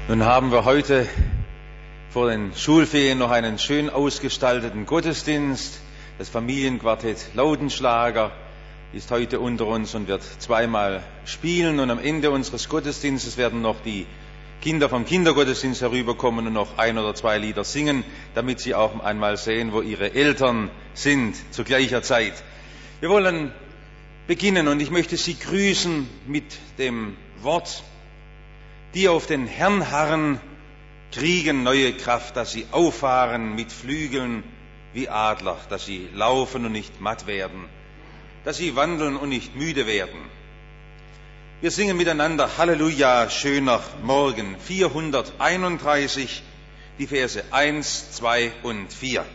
Nun haben wir heute vor den Schulferien noch einen schön ausgestalteten Gottesdienst. Das Familienquartett Lautenschlager ist heute unter uns und wird zweimal spielen. Und am Ende unseres Gottesdienstes werden noch die Kinder vom Kindergottesdienst herüberkommen und noch ein oder zwei Lieder singen, damit sie auch einmal sehen, wo ihre Eltern sind zu gleicher Zeit. Wir wollen beginnen und ich möchte Sie grüßen mit dem Wort: Die auf den Herrn harren, kriegen neue Kraft, dass sie auffahren mit Flügeln wie Adler, dass sie laufen und nicht matt werden, dass sie wandeln und nicht müde werden. Wir singen miteinander Halleluja, schöner Morgen, 431, die Verse 1, 2 und 4.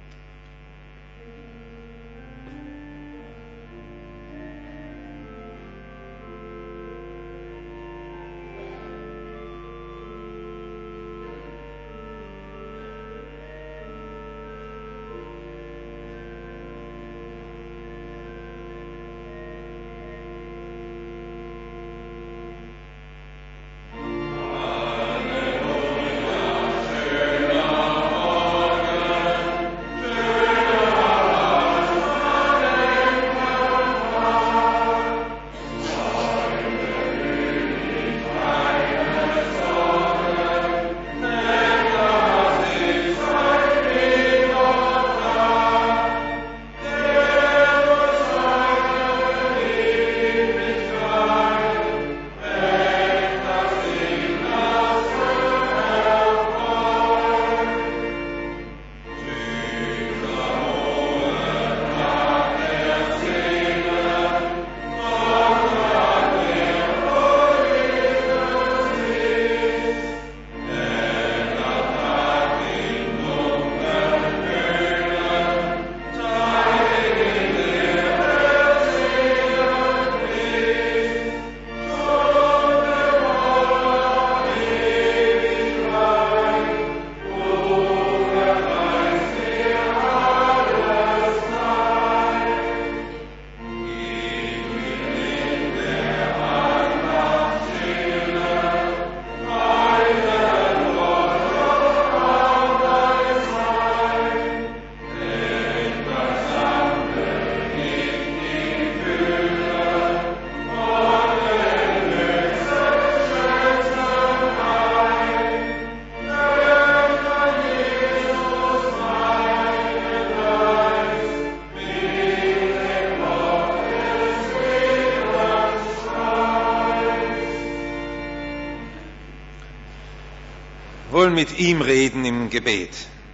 Wollen mit ihm reden im Gebet.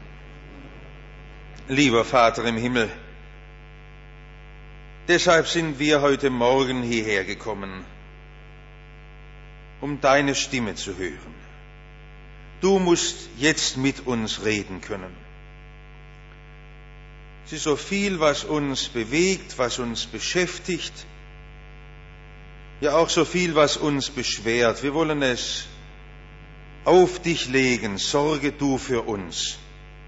Lieber Vater im Himmel, deshalb sind wir heute Morgen hierher gekommen, um deine Stimme zu hören. Du musst jetzt mit uns reden können. Es ist so viel, was uns bewegt, was uns beschäftigt, ja auch so viel, was uns beschwert. Wir wollen es auf dich legen, sorge du für uns.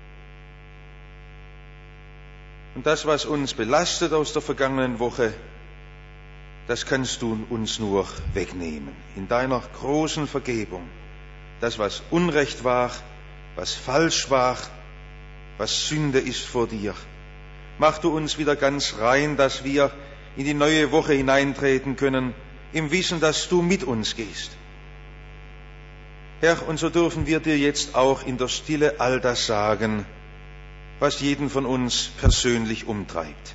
Und das, was uns belastet aus der vergangenen Woche, das kannst du uns nur wegnehmen. In deiner großen Vergebung. Das, was Unrecht war, was falsch war, was Sünde ist vor dir. Mach du uns wieder ganz rein, dass wir in die neue Woche hineintreten können, im Wissen, dass du mit uns gehst. Herr, und so dürfen wir dir jetzt auch in der Stille all das sagen, was jeden von uns persönlich umtreibt.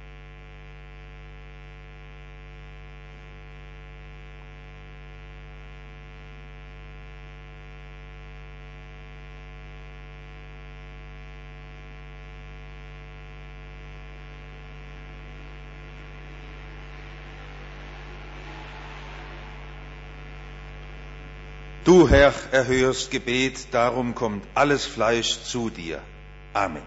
Du, Herr, erhörst Gebet, darum kommt alles Fleisch zu dir. Amen.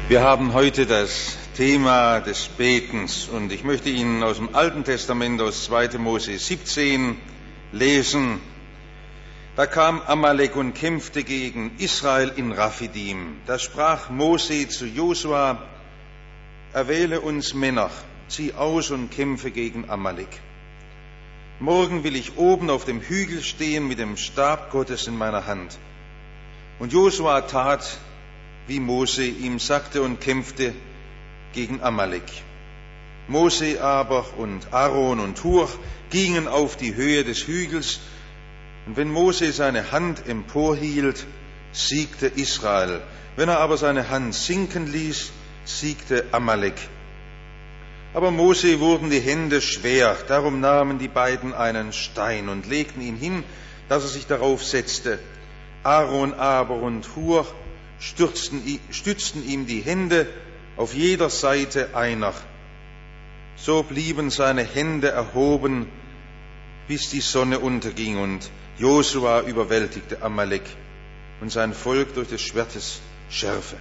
Wir haben heute das Thema des Betens und ich möchte Ihnen aus dem Alten Testament, aus 2. Mose 17 lesen. Da kam Amalek und kämpfte gegen Israel in Raphidim. Da sprach Mose zu Josua: Erwähle uns Männer, zieh aus und kämpfe gegen Amalek. Morgen will ich oben auf dem Hügel stehen mit dem Stab Gottes in meiner Hand. Und Josua tat, wie Mose ihm sagte, und kämpfte gegen Amalek. Mose aber und Aaron und Hur gingen auf die Höhe des Hügels, und wenn Mose seine Hand emporhielt, siegte Israel. Wenn er aber seine Hand sinken ließ, siegte Amalek. Aber Mose wurden die Hände schwer, darum nahmen die beiden einen Stein und legten ihn hin, dass er sich darauf setzte. Aaron aber und Hur stützten ihm die Hände auf jeder Seite einer. So blieben seine Hände erhoben, bis die Sonne unterging, und Josua überwältigte Amalek und sein Volk durch des Schwertes Schärfe.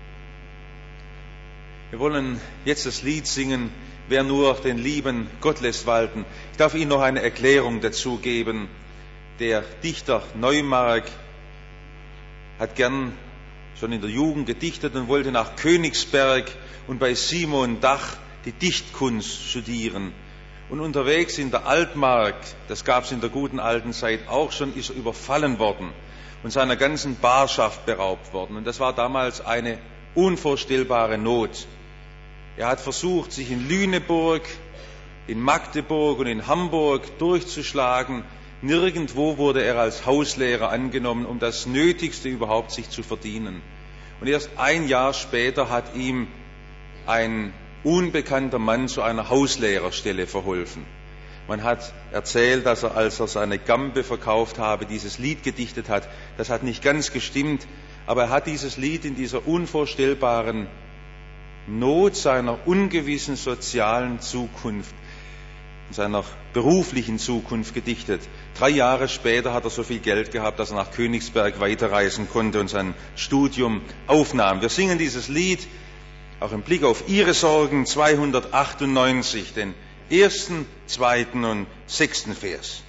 Wir wollen jetzt das Lied singen, wer nur den lieben Gott lässt walten. Ich darf Ihnen noch eine Erklärung dazu geben. Der Dichter Neumark hat gern schon in der Jugend gedichtet und wollte nach Königsberg und bei Simon Dach die Dichtkunst studieren. Und unterwegs in der Altmark, das gab es in der guten alten Zeit auch schon, ist er überfallen worden und seiner ganzen Barschaft beraubt worden. Und das war damals eine unvorstellbare Not. Er hat versucht, sich in Lüneburg, in Magdeburg und in Hamburg durchzuschlagen. Nirgendwo wurde er als Hauslehrer angenommen, um das Nötigste überhaupt sich zu verdienen. Und erst ein Jahr später hat ihm ein unbekannter Mann zu einer Hauslehrerstelle verholfen. Man hat erzählt, dass er, als er seine Gambe verkauft habe, dieses Lied gedichtet hat. Das hat nicht ganz gestimmt, aber er hat dieses Lied in dieser unvorstellbaren Not seiner ungewissen sozialen Zukunft, seiner beruflichen Zukunft gedichtet. 3 Jahre später hat er so viel Geld gehabt, dass er nach Königsberg weiterreisen konnte und sein Studium aufnahm. Wir singen dieses Lied auch im Blick auf Ihre Sorgen, 298, den 1., 2. und 6. Vers.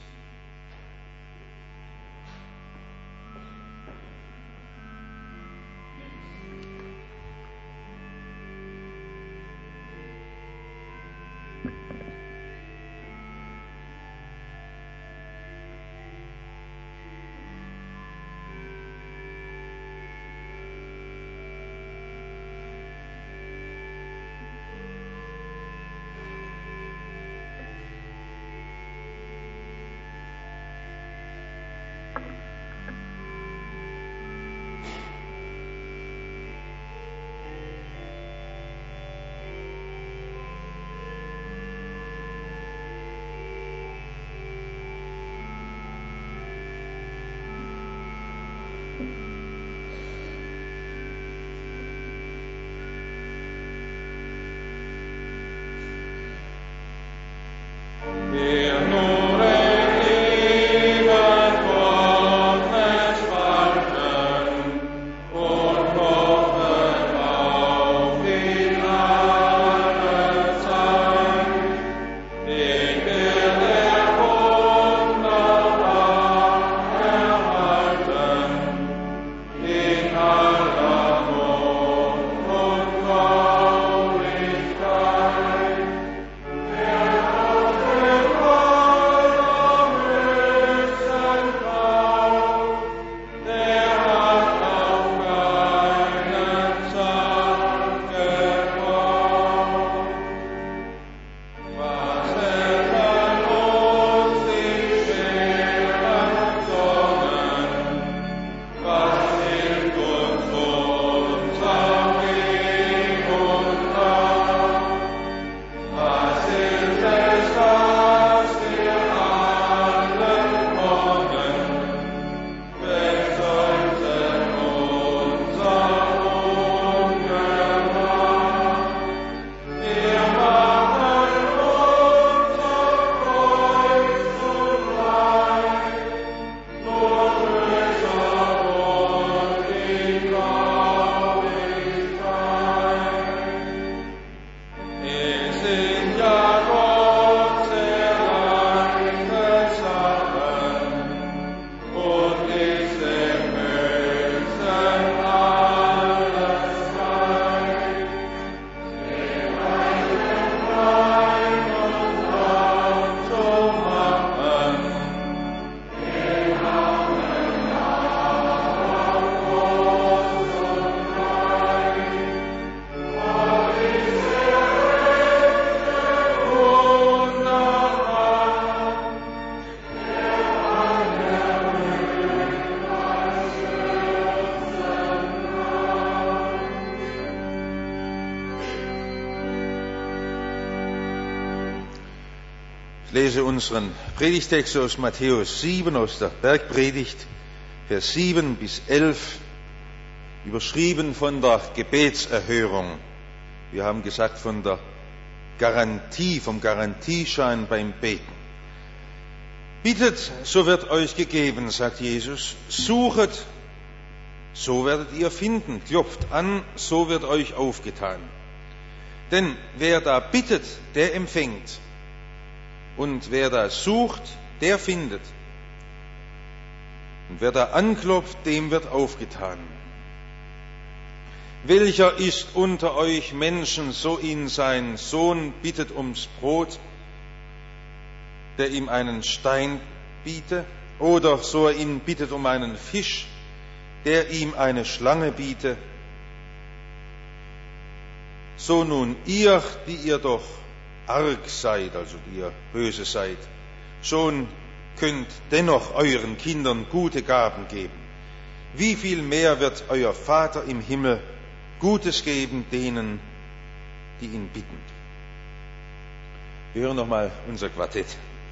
Ich lese unseren Predigtext aus Matthäus 7, aus der Bergpredigt, Vers 7 bis 11, überschrieben von der Gebetserhörung. Wir haben gesagt von der Garantie, vom Garantieschein beim Beten. Bittet, so wird euch gegeben, sagt Jesus. Suchet, so werdet ihr finden. Klopft an, so wird euch aufgetan. Denn wer da bittet, der empfängt. Und wer da sucht, der findet. Und wer da anklopft, dem wird aufgetan. Welcher ist unter euch Menschen, so ihn sein Sohn bittet ums Brot, der ihm einen Stein biete? Oder so er ihn bittet um einen Fisch, der ihm eine Schlange biete? So nun ihr, die ihr doch arg seid, also die ihr böse seid, schon könnt dennoch euren Kindern gute Gaben geben. Wie viel mehr wird euer Vater im Himmel Gutes geben denen, die ihn bitten? Wir hören nochmal unser Quartett.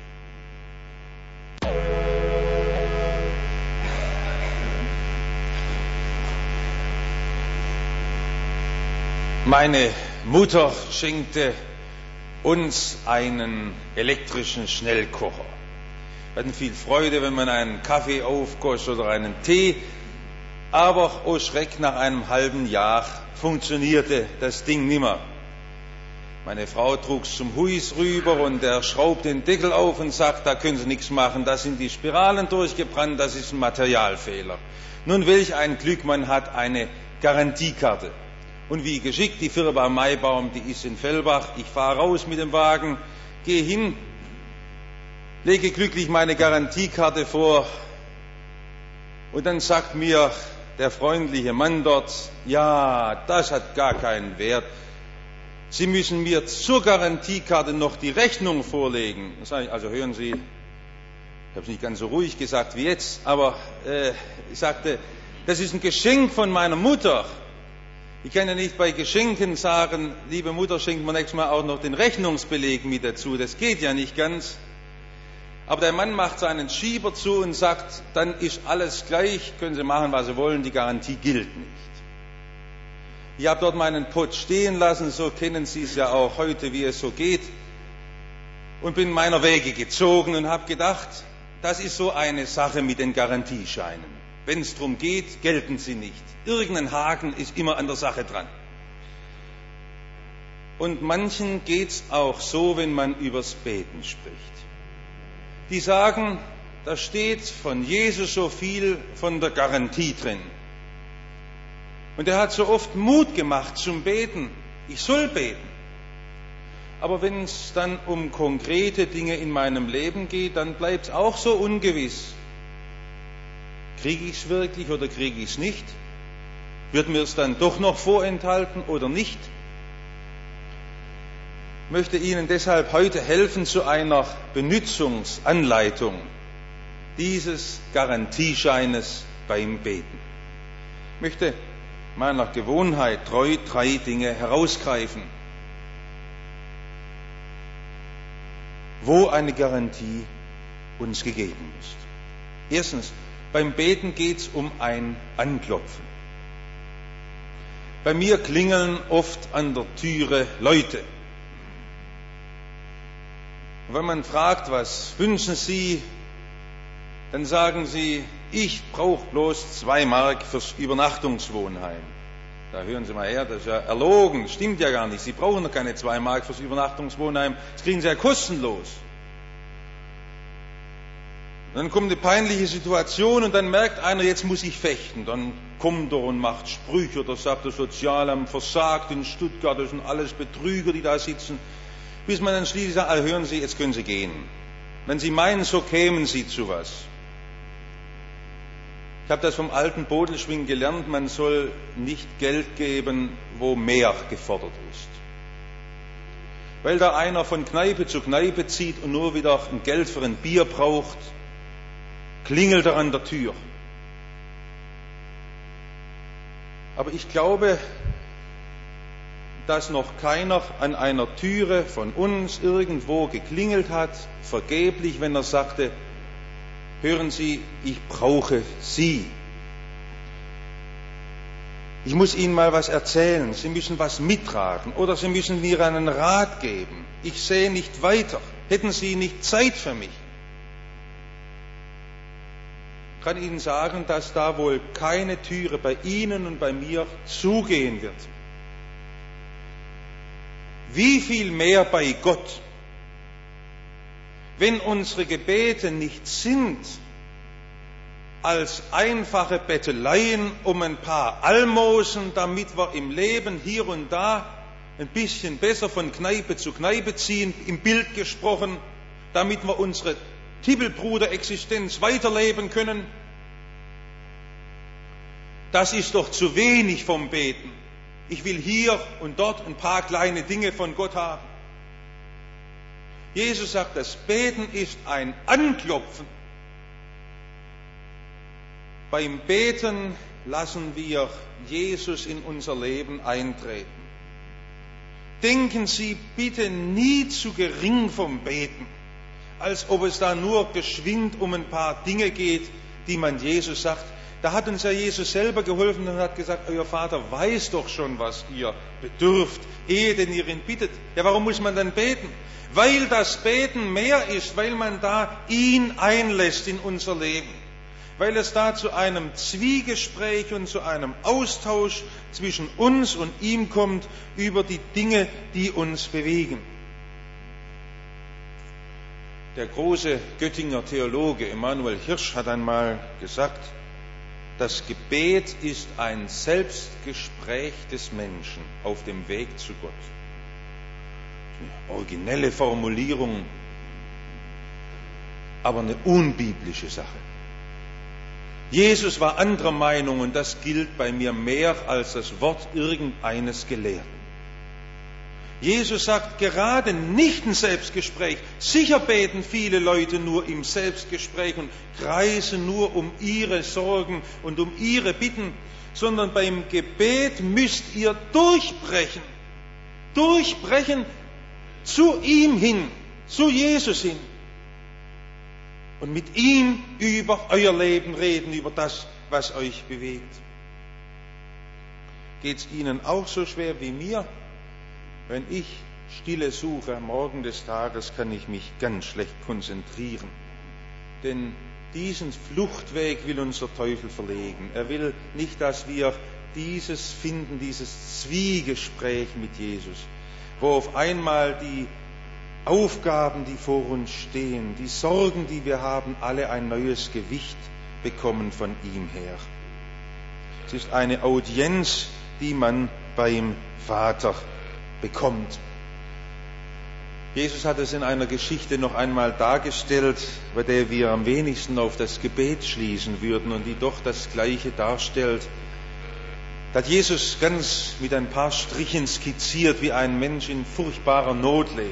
Meine Mutter schenkte uns einen elektrischen Schnellkocher. Wir hatten viel Freude, wenn man einen Kaffee aufgoss oder einen Tee, aber oh Schreck, nach einem halben Jahr funktionierte das Ding nimmer. Meine Frau trug's zum Huis rüber und er schraubt den Deckel auf und sagt, da können Sie nichts machen, da sind die Spiralen durchgebrannt, das ist ein Materialfehler. Nun, welch ein Glück, man hat eine Garantiekarte. Und wie geschickt, die Firma Maibaum, die ist in Fellbach. Ich fahre raus mit dem Wagen, gehe hin, lege glücklich meine Garantiekarte vor und dann sagt mir der freundliche Mann dort, ja, das hat gar keinen Wert. Sie müssen mir zur Garantiekarte noch die Rechnung vorlegen. Das sage ich, also hören Sie, ich habe es nicht ganz so ruhig gesagt wie jetzt, aber ich sagte, das ist ein Geschenk von meiner Mutter. Ich kann ja nicht bei Geschenken sagen, liebe Mutter, schenkt mir nächstes Mal auch noch den Rechnungsbeleg mit dazu. Das geht ja nicht ganz. Aber der Mann macht seinen Schieber zu und sagt, dann ist alles gleich, können Sie machen, was Sie wollen, die Garantie gilt nicht. Ich habe dort meinen Pott stehen lassen, so kennen Sie es ja auch heute, wie es so geht, und bin meiner Wege gezogen und habe gedacht, das ist so eine Sache mit den Garantiescheinen. Wenn es darum geht, gelten sie nicht. Irgendein Haken ist immer an der Sache dran. Und manchen geht's auch so, wenn man übers Beten spricht. Die sagen, da steht von Jesus so viel von der Garantie drin. Und er hat so oft Mut gemacht zum Beten. Ich soll beten. Aber wenn es dann um konkrete Dinge in meinem Leben geht, dann bleibt es auch so ungewiss. Kriege ich es wirklich oder kriege ich es nicht? Wird mir es dann doch noch vorenthalten oder nicht? Ich möchte Ihnen deshalb heute helfen zu einer Benutzungsanleitung dieses Garantiescheines beim Beten. Ich möchte meiner Gewohnheit treu 3 Dinge herausgreifen, wo eine Garantie uns gegeben ist. Erstens, beim Beten geht es um ein Anklopfen. Bei mir klingeln oft an der Türe Leute. Und wenn man fragt, was wünschen Sie, dann sagen sie, ich brauche bloß 2 Mark fürs Übernachtungswohnheim. Da hören Sie mal her, das ist ja erlogen, das stimmt ja gar nicht. Sie brauchen doch keine 2 Mark fürs Übernachtungswohnheim, das kriegen Sie ja kostenlos. Dann kommt eine peinliche Situation und dann merkt einer, jetzt muss ich fechten. Dann kommt er und macht Sprüche oder sagt, das Sozialamt versagt in Stuttgart, das sind alles Betrüger, die da sitzen. Bis man dann schließlich sagt, also hören Sie, jetzt können Sie gehen. Wenn Sie meinen, so kämen Sie zu was. Ich habe das vom alten Bodelschwing gelernt, man soll nicht Geld geben, wo mehr gefordert ist. Weil da einer von Kneipe zu Kneipe zieht und nur wieder ein Geld für ein Bier braucht, klingelt er an der Tür. Aber ich glaube, dass noch keiner an einer Türe von uns irgendwo geklingelt hat, vergeblich, wenn er sagte, hören Sie, ich brauche Sie. Ich muss Ihnen mal was erzählen, Sie müssen was mittragen oder Sie müssen mir einen Rat geben. Ich sehe nicht weiter. Hätten Sie nicht Zeit für mich? Ich kann Ihnen sagen, dass da wohl keine Türe bei Ihnen und bei mir zugehen wird. Wie viel mehr bei Gott, wenn unsere Gebete nicht sind als einfache Betteleien um ein paar Almosen, damit wir im Leben hier und da ein bisschen besser von Kneipe zu Kneipe ziehen, im Bild gesprochen, damit wir unsere Tippelbruder-Existenz weiterleben können. Das ist doch zu wenig vom Beten. Ich will hier und dort ein paar kleine Dinge von Gott haben. Jesus sagt, das Beten ist ein Anklopfen. Beim Beten lassen wir Jesus in unser Leben eintreten. Denken Sie bitte nie zu gering vom Beten, als ob es da nur geschwind um ein paar Dinge geht, die man Jesus sagt. Da hat uns ja Jesus selber geholfen und hat gesagt, euer Vater weiß doch schon, was ihr bedürft, ehe denn ihr ihn bittet. Ja, warum muss man dann beten? Weil das Beten mehr ist, weil man da ihn einlässt in unser Leben. Weil es da zu einem Zwiegespräch und zu einem Austausch zwischen uns und ihm kommt über die Dinge, die uns bewegen. Der große Göttinger Theologe Emanuel Hirsch hat einmal gesagt, das Gebet ist ein Selbstgespräch des Menschen auf dem Weg zu Gott. Eine originelle Formulierung, aber eine unbiblische Sache. Jesus war anderer Meinung und das gilt bei mir mehr als das Wort irgendeines Gelehrten. Jesus sagt gerade nicht ein Selbstgespräch. Sicher beten viele Leute nur im Selbstgespräch und kreisen nur um ihre Sorgen und um ihre Bitten, sondern beim Gebet müsst ihr durchbrechen. Durchbrechen zu ihm hin, zu Jesus hin. Und mit ihm über euer Leben reden, über das, was euch bewegt. Geht es Ihnen auch so schwer wie mir? Wenn ich Stille suche am Morgen des Tages, kann ich mich ganz schlecht konzentrieren. Denn diesen Fluchtweg will unser Teufel verlegen. Er will nicht, dass wir dieses finden, dieses Zwiegespräch mit Jesus, wo auf einmal die Aufgaben, die vor uns stehen, die Sorgen, die wir haben, alle ein neues Gewicht bekommen von ihm her. Es ist eine Audienz, die man beim Vater bekommt. Jesus hat es in einer Geschichte noch einmal dargestellt, bei der wir am wenigsten auf das Gebet schließen würden und die doch das Gleiche darstellt. Da hat Jesus ganz mit ein paar Strichen skizziert, wie ein Mensch in furchtbarer Not lebt.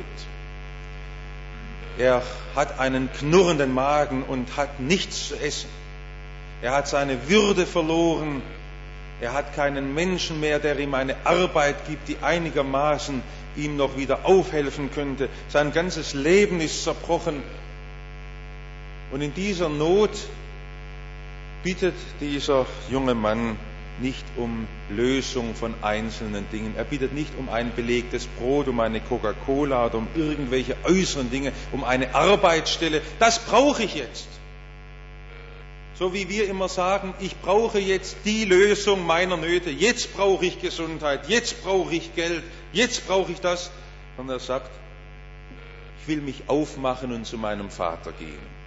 Er hat einen knurrenden Magen und hat nichts zu essen. Er hat seine Würde verloren. Er hat keinen Menschen mehr, der ihm eine Arbeit gibt, die einigermaßen ihm noch wieder aufhelfen könnte. Sein ganzes Leben ist zerbrochen. Und in dieser Not bittet dieser junge Mann nicht um Lösung von einzelnen Dingen. Er bittet nicht um ein belegtes Brot, um eine Coca-Cola oder um irgendwelche äußeren Dinge, um eine Arbeitsstelle. Das brauche ich jetzt. So wie wir immer sagen, ich brauche jetzt die Lösung meiner Nöte. Jetzt brauche ich Gesundheit, jetzt brauche ich Geld, jetzt brauche ich das. Und er sagt, ich will mich aufmachen und zu meinem Vater gehen.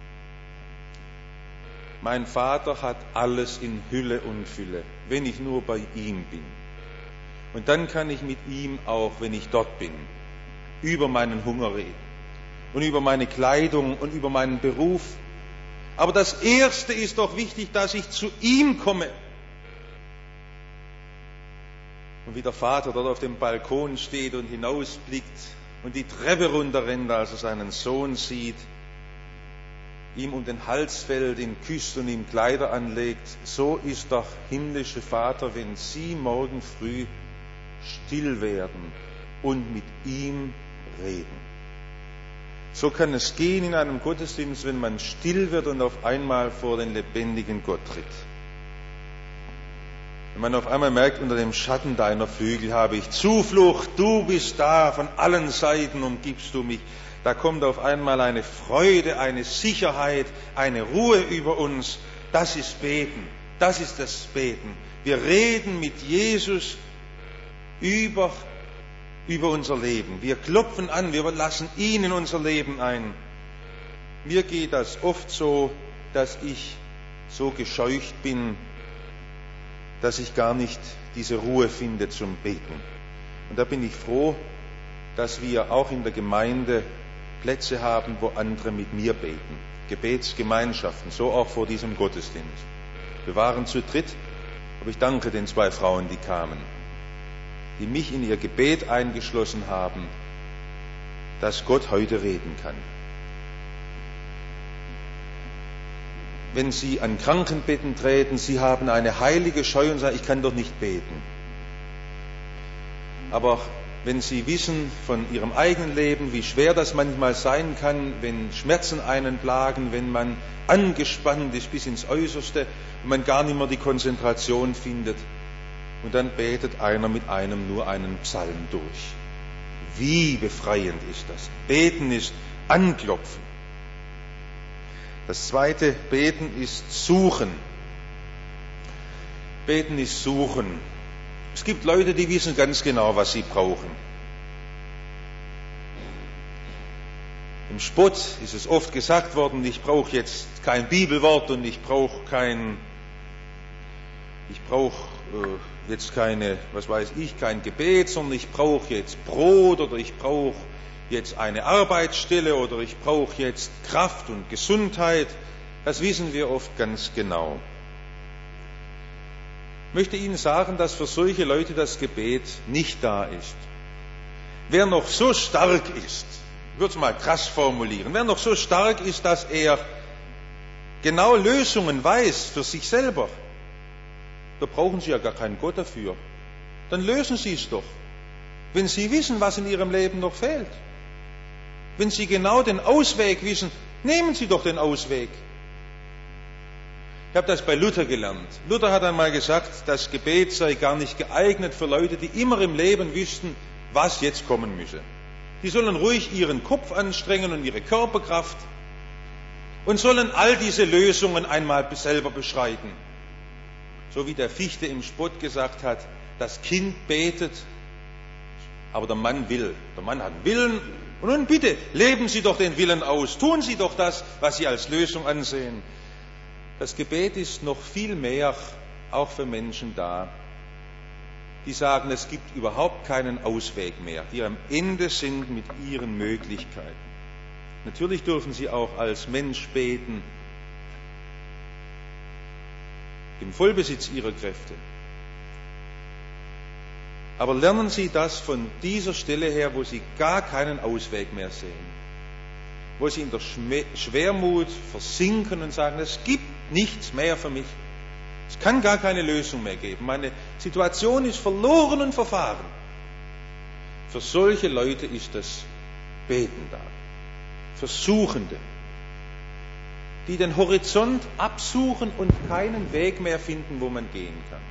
Mein Vater hat alles in Hülle und Fülle, wenn ich nur bei ihm bin. Und dann kann ich mit ihm auch, wenn ich dort bin, über meinen Hunger reden und über meine Kleidung und über meinen Beruf. Aber das Erste ist doch wichtig, dass ich zu ihm komme. Und wie der Vater dort auf dem Balkon steht und hinausblickt und die Treppe runterrennt, als er seinen Sohn sieht, ihm um den Hals fällt, ihn küsst und ihm Kleider anlegt, so ist der himmlische Vater, wenn Sie morgen früh still werden und mit ihm reden. So kann es gehen in einem Gottesdienst, wenn man still wird und auf einmal vor den lebendigen Gott tritt. Wenn man auf einmal merkt, unter dem Schatten deiner Flügel habe ich Zuflucht, du bist da, von allen Seiten umgibst du mich. Da kommt auf einmal eine Freude, eine Sicherheit, eine Ruhe über uns. Das ist Beten, das ist das Beten. Wir reden mit Jesus über unser Leben. Wir klopfen an, wir lassen ihn in unser Leben ein. Mir geht das oft so, dass ich so gescheucht bin, dass ich gar nicht diese Ruhe finde zum Beten. Und da bin ich froh, dass wir auch in der Gemeinde Plätze haben, wo andere mit mir beten. Gebetsgemeinschaften, so auch vor diesem Gottesdienst. Wir waren zu dritt, aber ich danke den 2 Frauen, die kamen, die mich in ihr Gebet eingeschlossen haben, dass Gott heute reden kann. Wenn Sie an Krankenbetten treten, Sie haben eine heilige Scheu und sagen, ich kann doch nicht beten. Aber wenn Sie wissen von Ihrem eigenen Leben, wie schwer das manchmal sein kann, wenn Schmerzen einen plagen, wenn man angespannt ist bis ins Äußerste und man gar nicht mehr die Konzentration findet, und dann betet einer mit einem nur einen Psalm durch. Wie befreiend ist das? Beten ist Anklopfen. Das zweite, Beten ist Suchen. Beten ist Suchen. Es gibt Leute, die wissen ganz genau, was sie brauchen. Im Spott ist es oft gesagt worden, ich brauche jetzt kein Bibelwort und ich brauche jetzt kein Gebet, sondern ich brauche jetzt Brot oder ich brauche jetzt eine Arbeitsstelle oder ich brauche jetzt Kraft und Gesundheit. Das wissen wir oft ganz genau. Ich möchte Ihnen sagen, dass für solche Leute das Gebet nicht da ist. Wer noch so stark ist, ich würde es mal krass formulieren, wer noch so stark ist, dass er genau Lösungen weiß für sich selber, da brauchen Sie ja gar keinen Gott dafür. Dann lösen Sie es doch. Wenn Sie wissen, was in Ihrem Leben noch fehlt. Wenn Sie genau den Ausweg wissen, nehmen Sie doch den Ausweg. Ich habe das bei Luther gelernt. Luther hat einmal gesagt, das Gebet sei gar nicht geeignet für Leute, die immer im Leben wüssten, was jetzt kommen müsse. Die sollen ruhig ihren Kopf anstrengen und ihre Körperkraft und sollen all diese Lösungen einmal selber beschreiten. So wie der Fichte im Spott gesagt hat, das Kind betet, aber der Mann will. Der Mann hat Willen. Und nun bitte, leben Sie doch den Willen aus. Tun Sie doch das, was Sie als Lösung ansehen. Das Gebet ist noch viel mehr auch für Menschen da, die sagen, es gibt überhaupt keinen Ausweg mehr, die am Ende sind mit ihren Möglichkeiten. Natürlich dürfen Sie auch als Mensch beten, im Vollbesitz Ihrer Kräfte. Aber lernen Sie das von dieser Stelle her, wo Sie gar keinen Ausweg mehr sehen. Wo Sie in der Schwermut versinken und sagen, es gibt nichts mehr für mich. Es kann gar keine Lösung mehr geben. Meine Situation ist verloren und verfahren. Für solche Leute ist das Beten da. Für Suchende, die den Horizont absuchen und keinen Weg mehr finden, wo man gehen kann.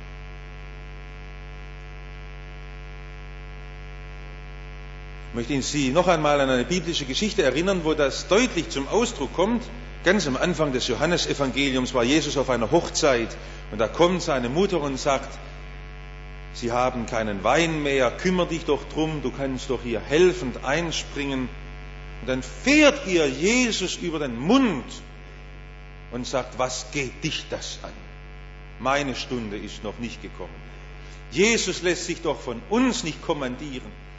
Ich möchte Sie noch einmal an eine biblische Geschichte erinnern, wo das deutlich zum Ausdruck kommt. Ganz am Anfang des Johannesevangeliums war Jesus auf einer Hochzeit und da kommt seine Mutter und sagt, Sie haben keinen Wein mehr, kümmere dich doch drum, du kannst doch hier helfend einspringen. Und dann fährt ihr Jesus über den Mund und sagt, was geht dich das an? Meine Stunde ist noch nicht gekommen. Jesus lässt sich doch von uns nicht kommandieren.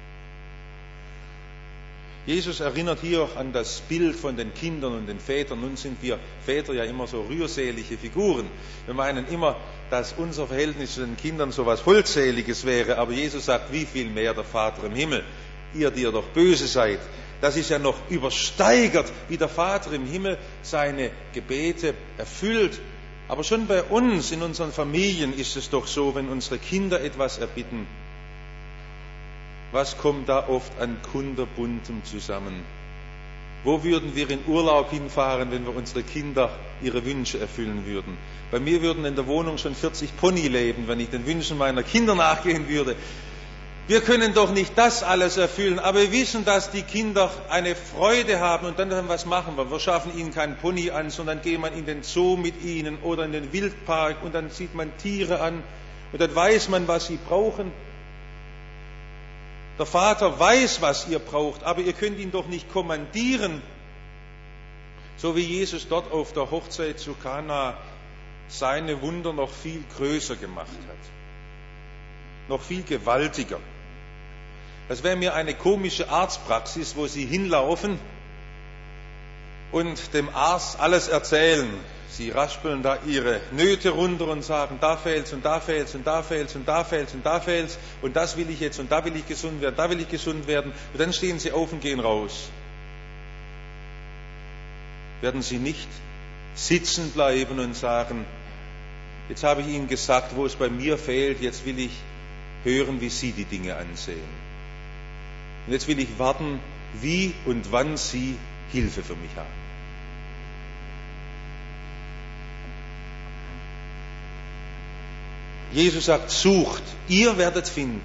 Jesus erinnert hier an das Bild von den Kindern und den Vätern. Nun sind wir Väter ja immer so rührselige Figuren. Wir meinen immer, dass unser Verhältnis zu den Kindern so etwas Holdseliges wäre. Aber Jesus sagt, wie viel mehr der Vater im Himmel. Ihr, die ihr doch böse seid. Das ist ja noch übersteigert, wie der Vater im Himmel seine Gebete erfüllt. Aber schon bei uns, in unseren Familien ist es doch so, wenn unsere Kinder etwas erbitten, was kommt da oft an Kunterbuntem zusammen? Wo würden wir in Urlaub hinfahren, wenn wir unsere Kinder ihre Wünsche erfüllen würden? Bei mir würden in der Wohnung schon 40 Pony leben, wenn ich den Wünschen meiner Kinder nachgehen würde. Wir können doch nicht das alles erfüllen, aber wir wissen, dass die Kinder eine Freude haben und dann was machen wir. Wir schaffen ihnen keinen Pony an, sondern gehen man in den Zoo mit ihnen oder in den Wildpark und dann sieht man Tiere an und dann weiß man, was sie brauchen. Der Vater weiß, was ihr braucht, aber ihr könnt ihn doch nicht kommandieren. So wie Jesus dort auf der Hochzeit zu Kana seine Wunder noch viel größer gemacht hat. Noch viel gewaltiger. Das wäre mir eine komische Arztpraxis, wo Sie hinlaufen und dem Arzt alles erzählen. Sie raspeln da ihre Nöte runter und sagen, da fehlt's und da fehlt's und da fehlt's und da fehlt's und da fehlt's und das will ich jetzt und da will ich gesund werden, da will ich gesund werden. Und dann stehen Sie auf und gehen raus. Werden Sie nicht sitzen bleiben und sagen, jetzt habe ich Ihnen gesagt, wo es bei mir fehlt, jetzt will ich hören, wie Sie die Dinge ansehen. Und jetzt will ich warten, wie und wann Sie Hilfe für mich haben. Jesus sagt, sucht, ihr werdet finden.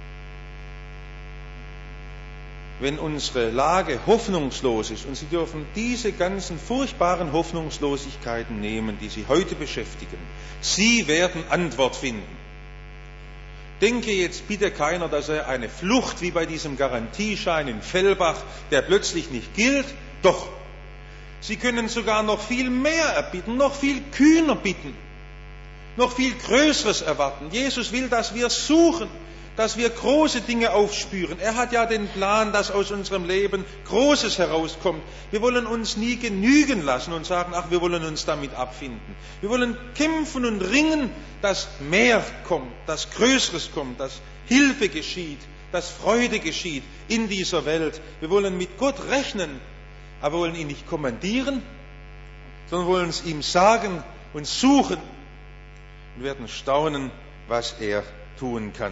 Wenn unsere Lage hoffnungslos ist, und Sie dürfen diese ganzen furchtbaren Hoffnungslosigkeiten nehmen, die Sie heute beschäftigen, Sie werden Antwort finden. Denke jetzt bitte keiner, dass er eine Flucht wie bei diesem Garantieschein in Fellbach, der plötzlich nicht gilt. Doch, Sie können sogar noch viel mehr erbitten, noch viel kühner bitten, noch viel Größeres erwarten. Jesus will, dass wir suchen, dass wir große Dinge aufspüren. Er hat ja den Plan, dass aus unserem Leben Großes herauskommt. Wir wollen uns nie genügen lassen und sagen, ach, wir wollen uns damit abfinden. Wir wollen kämpfen und ringen, dass mehr kommt, dass Größeres kommt, dass Hilfe geschieht, dass Freude geschieht in dieser Welt. Wir wollen mit Gott rechnen, aber wir wollen ihn nicht kommandieren, sondern wollen es ihm sagen und suchen und werden staunen, was er tun kann.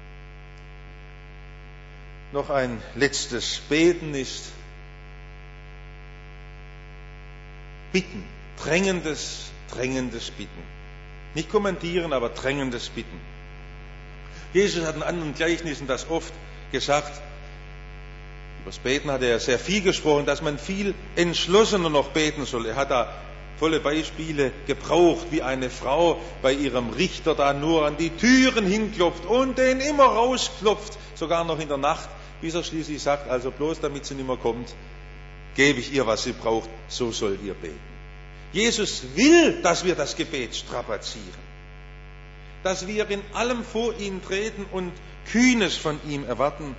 Noch ein letztes. Beten ist Bitten. Drängendes Bitten. Nicht kommandieren, aber drängendes Bitten. Jesus hat in anderen Gleichnissen das oft gesagt. Über das Beten hat er sehr viel gesprochen, dass man viel entschlossener noch beten soll. Er hat da tolle Beispiele gebraucht, wie eine Frau bei ihrem Richter da nur an die Türen hinklopft und den immer rausklopft, sogar noch in der Nacht, bis er schließlich sagt, also bloß damit sie nicht mehr kommt, gebe ich ihr, was sie braucht, so sollt ihr beten. Jesus will, dass wir das Gebet strapazieren, dass wir in allem vor ihn treten und Kühnes von ihm erwarten.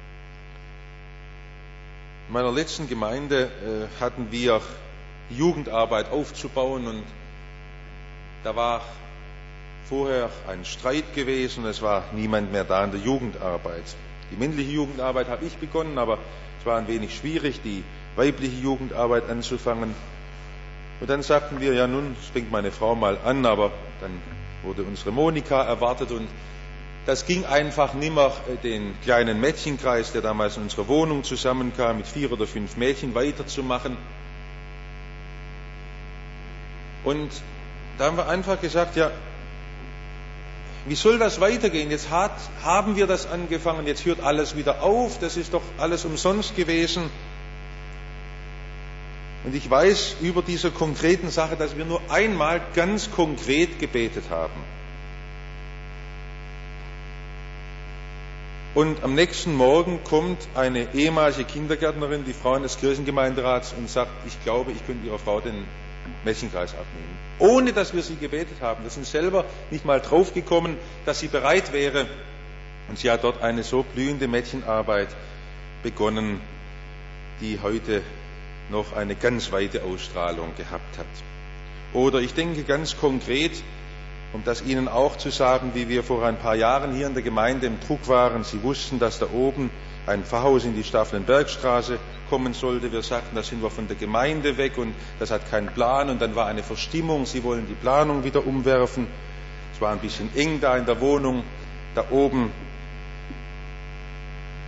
In meiner letzten Gemeinde hatten wir die Jugendarbeit aufzubauen und da war vorher ein Streit gewesen, es war niemand mehr da in der Jugendarbeit. Die männliche Jugendarbeit habe ich begonnen, aber es war ein wenig schwierig, die weibliche Jugendarbeit anzufangen. Und dann sagten wir, ja nun, es fängt meine Frau mal an, aber dann wurde unsere Monika erwartet und das ging einfach nimmer, den kleinen Mädchenkreis, der damals in unserer Wohnung zusammenkam, mit 4 oder 5 Mädchen weiterzumachen. Und da haben wir einfach gesagt, ja, wie soll das weitergehen? Jetzt haben wir das angefangen, jetzt hört alles wieder auf, das ist doch alles umsonst gewesen. Und ich weiß über dieser konkreten Sache, dass wir nur einmal ganz konkret gebetet haben. Und am nächsten Morgen kommt eine ehemalige Kindergärtnerin, die Frau des Kirchengemeinderats, und sagt, ich glaube, ich könnte Ihrer Frau den Mädchenkreis abnehmen. Ohne, dass wir sie gebetet haben. Wir sind selber nicht mal draufgekommen, dass sie bereit wäre. Und sie hat dort eine so blühende Mädchenarbeit begonnen, die heute noch eine ganz weite Ausstrahlung gehabt hat. Oder ich denke ganz konkret, um das Ihnen auch zu sagen, wie wir vor ein paar Jahren hier in der Gemeinde im Druck waren. Sie wussten, dass da oben ein Pfarrhaus in die Staffelnbergstraße kommen sollte. Wir sagten, da sind wir von der Gemeinde weg und das hat keinen Plan. Und dann war eine Verstimmung, sie wollen die Planung wieder umwerfen. Es war ein bisschen eng da in der Wohnung, da oben.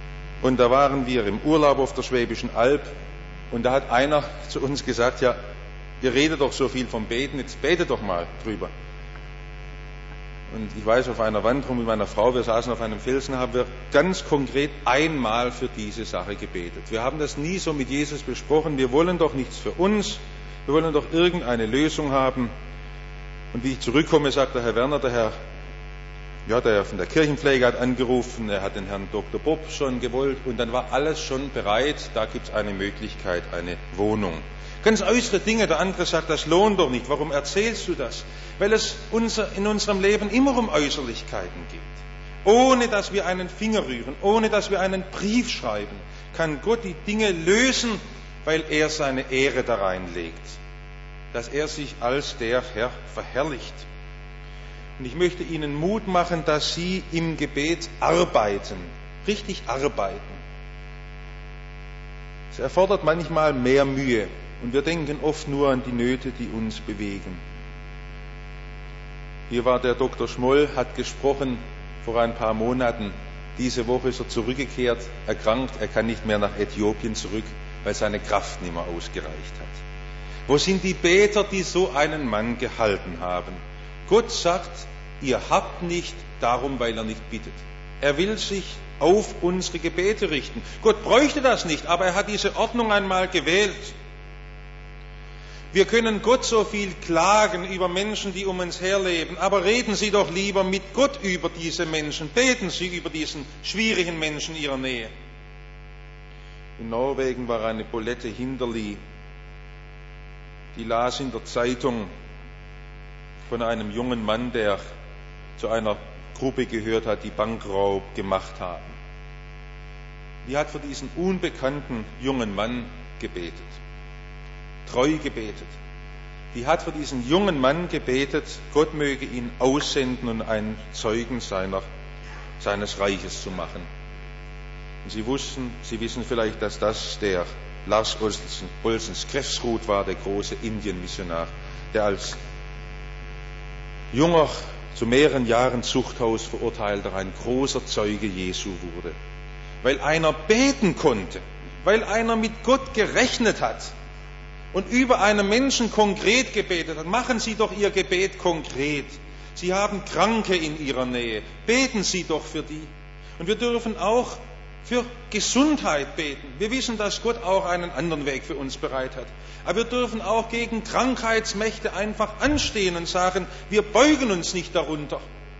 Und da waren wir im Urlaub auf der Schwäbischen Alb und da hat einer zu uns gesagt, ja, ihr redet doch so viel vom Beten, jetzt betet doch mal drüber. Und ich weiß, auf einer Wanderung mit meiner Frau, wir saßen auf einem Felsen, haben wir ganz konkret einmal für diese Sache gebetet. Wir haben das nie so mit Jesus besprochen, wir wollen doch nichts für uns, wir wollen doch irgendeine Lösung haben. Und wie ich zurückkomme, sagt der Herr Werner, der von der Kirchenpflege hat angerufen, er hat den Herrn Dr. Bob schon gewollt und dann war alles schon bereit, da gibt es eine Möglichkeit, eine Wohnung. Ganz äußere Dinge, der andere sagt, das lohnt doch nicht, warum erzählst du das? Weil es in unserem Leben immer um Äußerlichkeiten geht. Ohne dass wir einen Finger rühren, ohne dass wir einen Brief schreiben, kann Gott die Dinge lösen, weil er seine Ehre da reinlegt. Dass er sich als der Herr verherrlicht. Und ich möchte Ihnen Mut machen, dass Sie im Gebet arbeiten, richtig arbeiten. Es erfordert manchmal mehr Mühe und wir denken oft nur an die Nöte, die uns bewegen. Hier war der Dr. Schmoll, hat gesprochen vor ein paar Monaten. Diese Woche ist er zurückgekehrt, erkrankt, er kann nicht mehr nach Äthiopien zurück, weil seine Kraft nicht mehr ausgereicht hat. Wo sind die Beter, die so einen Mann gehalten haben? Gott sagt, ihr habt nicht darum, weil er nicht bittet. Er will sich auf unsere Gebete richten. Gott bräuchte das nicht, aber er hat diese Ordnung einmal gewählt. Wir können Gott so viel klagen über Menschen, die um uns herleben, aber reden Sie doch lieber mit Gott über diese Menschen. Beten Sie über diesen schwierigen Menschen in Ihrer Nähe. In Norwegen war eine Bolette Hinderli, die las in der Zeitung von einem jungen Mann, der zu einer Gruppe gehört hat, die Bankraub gemacht haben. Die hat für diesen unbekannten jungen Mann gebetet, treu gebetet. Die hat für diesen jungen Mann gebetet, Gott möge ihn aussenden und einen Zeugen seines Reiches zu machen. Und Sie wissen vielleicht, dass das der Lars Olsen Skrefsrud war, der große Indien-Missionar, der als junger, zu mehreren Jahren Zuchthaus verurteilter, ein großer Zeuge Jesu wurde. Weil einer beten konnte, weil einer mit Gott gerechnet hat und über einen Menschen konkret gebetet hat. Machen Sie doch Ihr Gebet konkret. Sie haben Kranke in Ihrer Nähe. Beten Sie doch für die. Und wir dürfen auch für Gesundheit beten. Wir wissen, dass Gott auch einen anderen Weg für uns bereit hat. Aber wir dürfen auch gegen Krankheitsmächte einfach anstehen und sagen, wir beugen uns nicht darunter.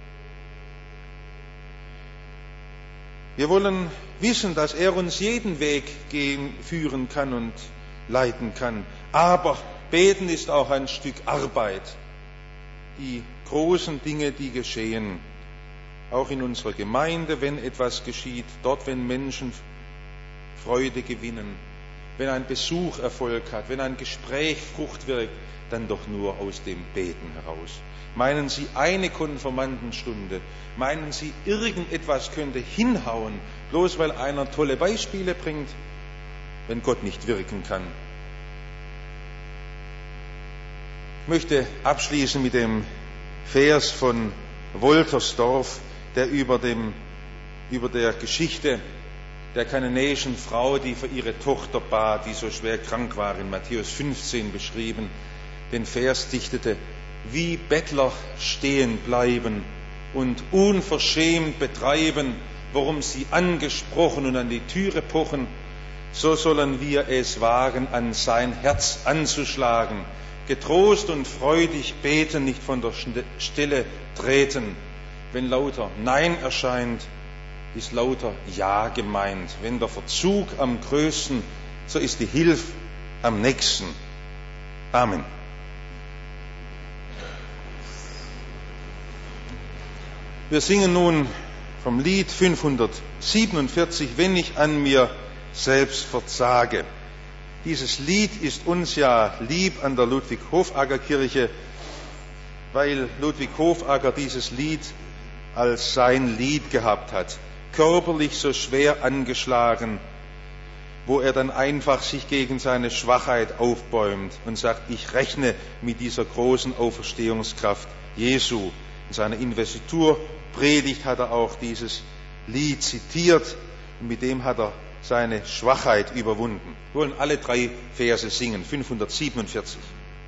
Wir wollen wissen, dass er uns jeden Weg führen kann und leiten kann. Aber beten ist auch ein Stück Arbeit. Die großen Dinge, die geschehen, auch in unserer Gemeinde, wenn etwas geschieht, dort, wenn Menschen Freude gewinnen, wenn ein Besuch Erfolg hat, wenn ein Gespräch Frucht wirkt, dann doch nur aus dem Beten heraus. Meinen Sie, eine Konfirmandenstunde, meinen Sie, irgendetwas könnte hinhauen, bloß weil einer tolle Beispiele bringt, wenn Gott nicht wirken kann? Ich möchte abschließen mit dem Vers von Woltersdorf, der über der Geschichte der kananäischen Frau, die für ihre Tochter bat, die so schwer krank war, in Matthäus 15 beschrieben, den Vers dichtete: Wie Bettler stehen bleiben und unverschämt betreiben, worum sie angesprochen und an die Türe pochen, so sollen wir es wagen, an sein Herz anzuschlagen, getrost und freudig beten, nicht von der Stelle treten. Wenn lauter Nein erscheint, ist lauter Ja gemeint. Wenn der Verzug am größten, so ist die Hilfe am nächsten. Amen. Wir singen nun vom Lied 547, wenn ich an mir selbst verzage. Dieses Lied ist uns ja lieb an der Ludwig-Hofacker-Kirche, weil Ludwig Hofacker dieses Lied als sein Lied gehabt hat, körperlich so schwer angeschlagen, wo er dann einfach sich gegen seine Schwachheit aufbäumt und sagt, ich rechne mit dieser großen Auferstehungskraft Jesu. In seiner Investiturpredigt hat er auch dieses Lied zitiert Und mit dem hat er seine Schwachheit überwunden. Wir wollen alle 3 Verse singen, 547.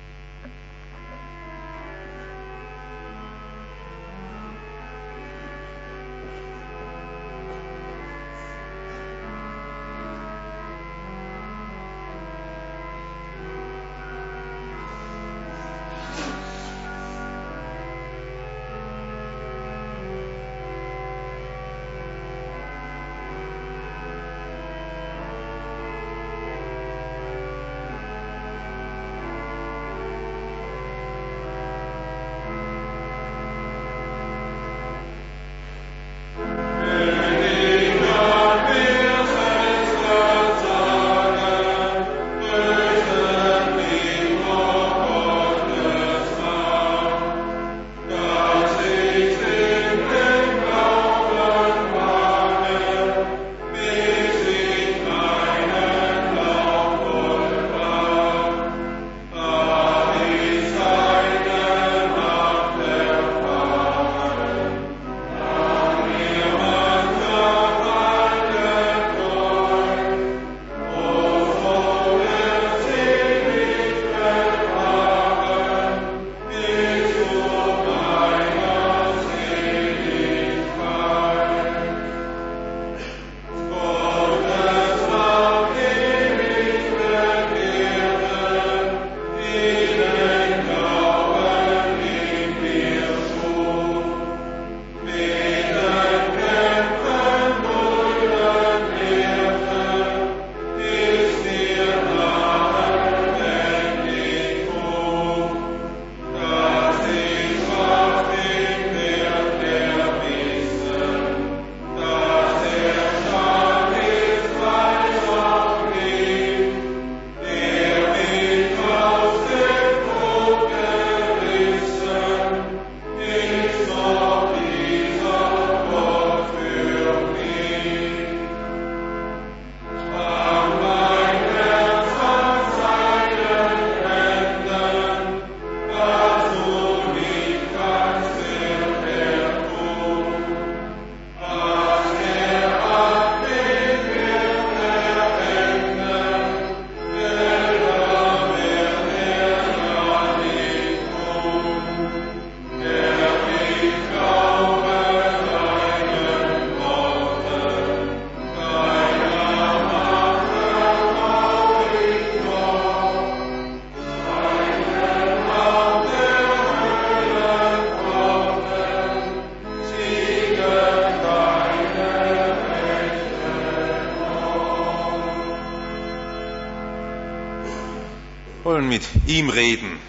wollen mit ihm reden.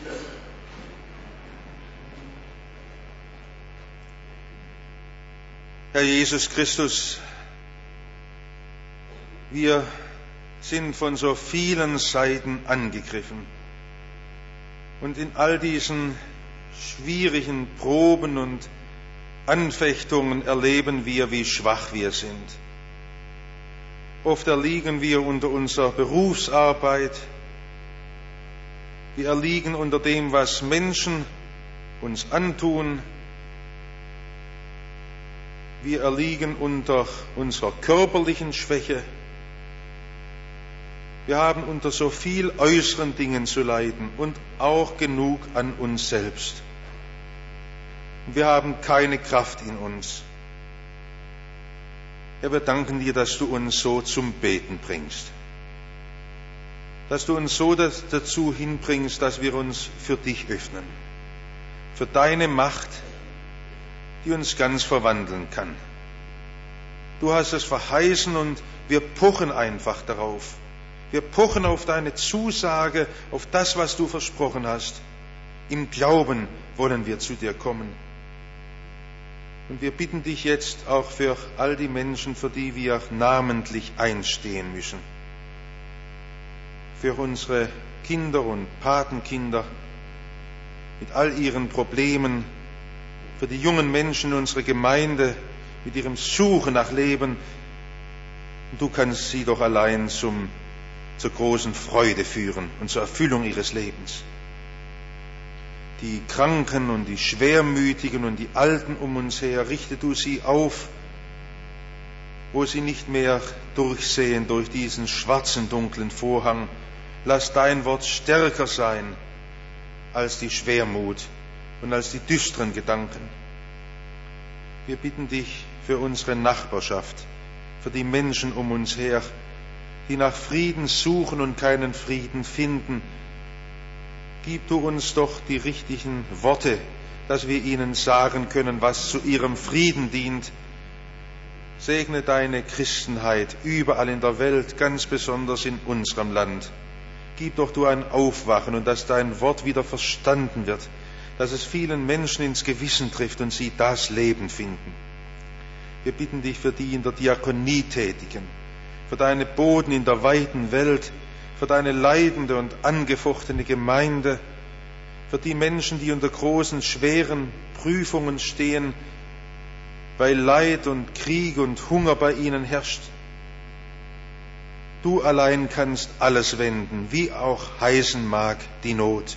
Herr Jesus Christus, wir sind von so vielen Seiten angegriffen. Und in all diesen schwierigen Proben und Anfechtungen erleben wir, wie schwach wir sind. Oft erliegen wir unter unserer Berufsarbeit. Wir erliegen unter dem, was Menschen uns antun. Wir erliegen unter unserer körperlichen Schwäche. Wir haben unter so viel äußeren Dingen zu leiden und auch genug an uns selbst. Wir haben keine Kraft in uns. Herr, wir danken dir, dass du uns so zum Beten bringst. Dass du uns so dazu hinbringst, dass wir uns für dich öffnen. Für deine Macht, die uns ganz verwandeln kann. Du hast es verheißen und wir pochen einfach darauf. Wir pochen auf deine Zusage, auf das, was du versprochen hast. Im Glauben wollen wir zu dir kommen. Und wir bitten dich jetzt auch für all die Menschen, für die wir namentlich einstehen müssen. Für unsere Kinder und Patenkinder mit all ihren Problemen, für die jungen Menschen in unserer Gemeinde mit ihrem Suchen nach Leben. Und du kannst sie doch allein zur großen Freude führen und zur Erfüllung ihres Lebens. Die Kranken und die Schwermütigen und die Alten um uns her, richte du sie auf wo sie nicht mehr durchsehen durch diesen schwarzen, dunklen Vorhang. Lass dein Wort stärker sein als die Schwermut und als die düsteren Gedanken. Wir bitten dich für unsere Nachbarschaft, für die Menschen um uns her, die nach Frieden suchen und keinen Frieden finden. Gib du uns doch die richtigen Worte, dass wir ihnen sagen können, was zu ihrem Frieden dient. Segne deine Christenheit überall in der Welt, ganz besonders in unserem Land. Gib doch du ein Aufwachen und dass dein Wort wieder verstanden wird, dass es vielen Menschen ins Gewissen trifft und sie das Leben finden. Wir bitten dich für die in der Diakonie Tätigen, für deine Boten in der weiten Welt, für deine leidende und angefochtene Gemeinde, für die Menschen, die unter großen, schweren Prüfungen stehen, weil Leid und Krieg und Hunger bei ihnen herrscht. Du allein kannst alles wenden, wie auch heißen mag die Not.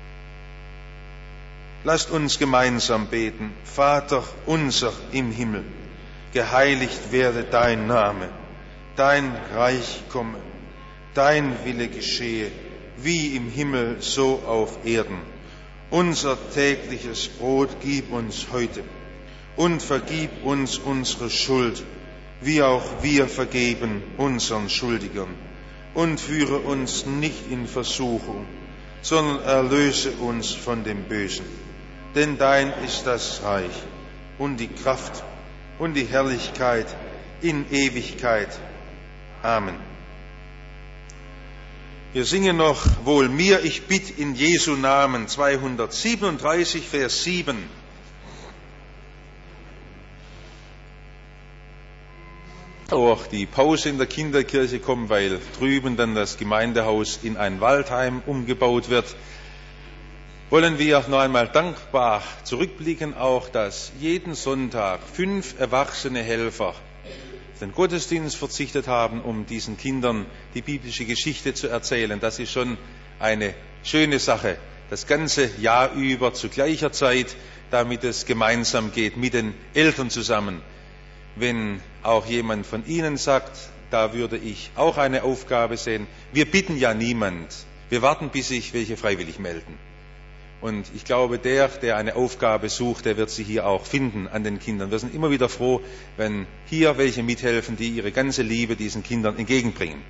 Lasst uns gemeinsam beten. Vater unser im Himmel, geheiligt werde dein Name, dein Reich komme, dein Wille geschehe, wie im Himmel so auf Erden. Unser tägliches Brot gib uns heute und vergib uns unsere Schuld, wie auch wir vergeben unseren Schuldigern. Und führe uns nicht in Versuchung, sondern erlöse uns von dem Bösen. Denn dein ist das Reich und die Kraft und die Herrlichkeit in Ewigkeit. Amen. Wir singen noch Wohl mir, ich bitt in Jesu Namen, 237, Vers 7. Auch die Pause in der Kinderkirche kommt, weil drüben dann das Gemeindehaus in ein Waldheim umgebaut wird. Wollen wir noch einmal dankbar zurückblicken, auch dass jeden Sonntag 5 erwachsene Helfer den Gottesdienst verzichtet haben, um diesen Kindern die biblische Geschichte zu erzählen. Das ist schon eine schöne Sache, das ganze Jahr über zu gleicher Zeit, damit es gemeinsam geht, mit den Eltern zusammen. Wenn auch jemand von Ihnen sagt, da würde ich auch eine Aufgabe sehen. Wir bitten ja niemand. Wir warten, bis sich welche freiwillig melden. Und ich glaube, der eine Aufgabe sucht, der wird sie hier auch finden an den Kindern. Wir sind immer wieder froh, wenn hier welche mithelfen, die ihre ganze Liebe diesen Kindern entgegenbringen.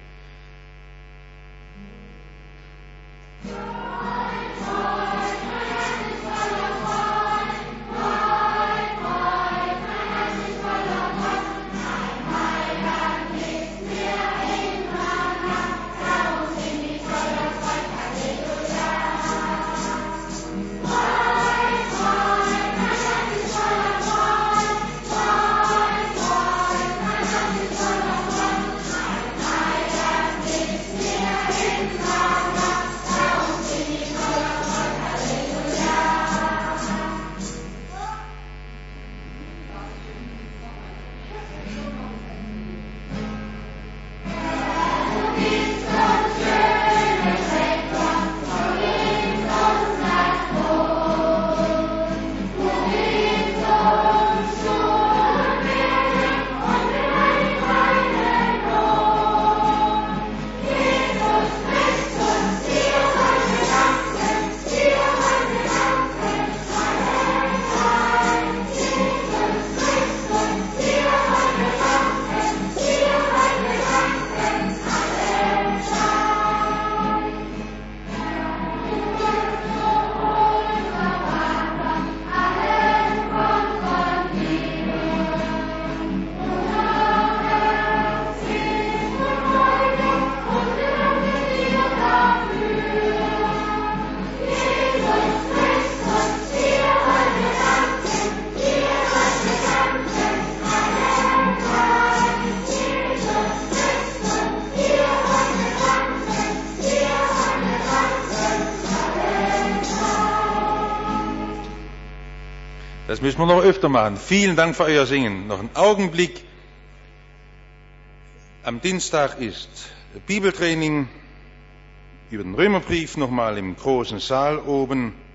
Das müssen wir noch öfter machen. Vielen Dank für euer Singen. Noch einen Augenblick. Am Dienstag ist Bibeltraining über den Römerbrief nochmal im großen Saal oben.